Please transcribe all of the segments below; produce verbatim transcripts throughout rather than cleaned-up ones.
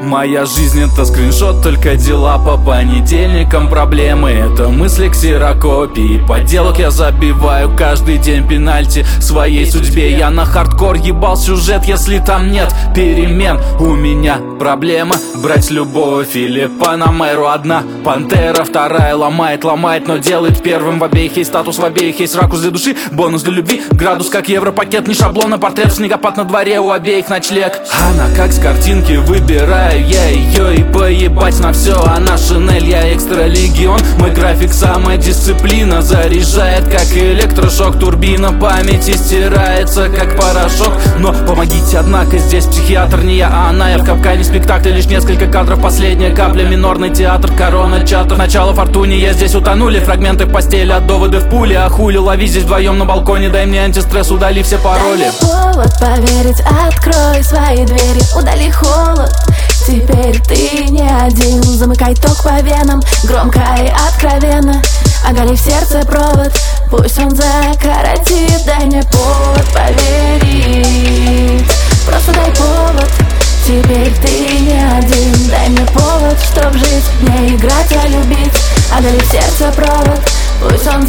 Моя жизнь это скриншот, только дела по понедельникам. Проблемы это мысли ксерокопии. Подделок я забиваю каждый день пенальти своей судьбе. Я на хардкор ебал сюжет, если там нет перемен. У меня проблема брать любовь или Панамеру. Одна пантера, вторая ломает, ломает, но делает первым. В обеих есть статус, в обеих есть ракурс для души, бонус для любви, градус как европакет, не шаблон, а портрет, снегопад на дворе, у обеих ночлег. Она как с картинки, выбираю я ее и поебать на все. Она Шинель, я экстра легион. Мой график самодисциплина заряжает как электрошок. Турбина памяти стирается как порошок. Но помогите, однако, здесь психиатр не я, а она. Я в капкане спектакля, лишь несколько кадров. Последняя капля, минорный театр, корона, чатов. Начало фортуне, я здесь утонули. Фрагменты в постели, от доводы в пуле. А хули, лови здесь вдвоем на балконе. Дай мне антистресс, удали все пароли. Дай мне повод поверить, открой свои двери, удали холод. Теперь ты не один, замыкай ток по венам, громко и откровенно. Оголи в сердце провод, пусть он закоротит. Дай мне повод поверить, просто дай повод. Теперь ты не один, дай мне повод, чтоб жить, не играть, а любить. Оголи в сердце провод, пусть он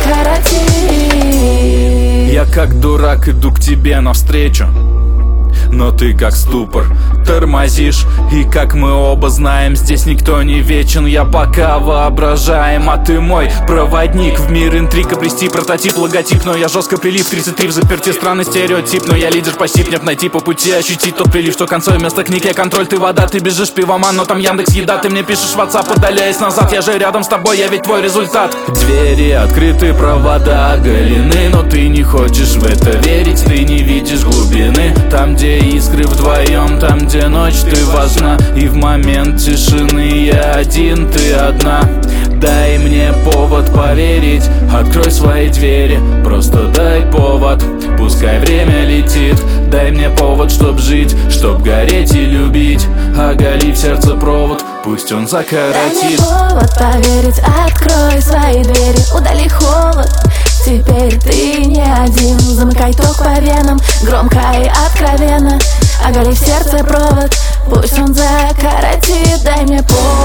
закоротит. Я как дурак иду к тебе навстречу, но ты как ступор тормозишь. И как мы оба знаем, здесь никто не вечен. Я пока воображаем, а ты мой проводник в мир интриг. Обрести прототип, логотип, но я жестко прилив. тридцать три в заперти, странный стереотип, но я лидер по сипнев. Найти по пути, ощутить тот прилив, что концой вместо книг я контроль, ты вода. Ты бежишь пивоман, но там Яндекс еда. Ты мне пишешь в WhatsApp, удаляясь назад. Я же рядом с тобой, я ведь твой результат. Двери открыты, провода оголены, но ты не хочешь в это верить. Ты не видишь глубины, там где искры вдвоем, там где ночь, ты важна. И в момент тишины я один, ты одна. Дай мне повод поверить, открой свои двери, просто дай повод. Пускай время летит, дай мне повод, чтоб жить, чтоб гореть и любить. Оголи в сердце провод, пусть он закоротит. Дай мне повод поверить, открой свои двери, удали холод. Теперь ты не один, замыкай ток по венам, громко и откровенно. Оголи в сердце провод, пусть он закоротит. Дай мне повод